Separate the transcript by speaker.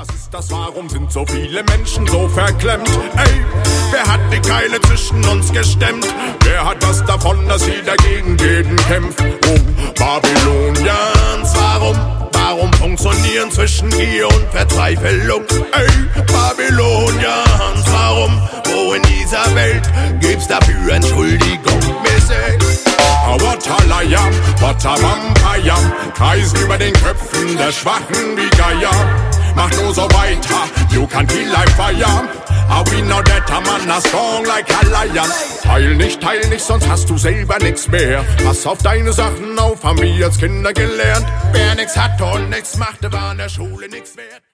Speaker 1: Was ist das? Warum sind so viele Menschen so verklemmt? Ey, wer hat die Keile zwischen uns gestemmt? Wer hat was davon, dass jeder gegen jeden kämpft? Oh, Babylonians, warum funktionieren zwischen Gier und Verzweiflung? Ey, Babylonians, wo in dieser Welt gibt's dafür Entschuldigung? What a liar, what a vampire, kreisen über den Köpfen der Schwachen wie Geier. Mach nur so weiter, you can feel like fire. We know that a man is strong like a lion. Teil nicht, sonst hast du selber nix mehr. Pass auf deine Sachen auf, haben wir als Kinder gelernt. Wer nix hat und nix machte, war in der Schule nix wert.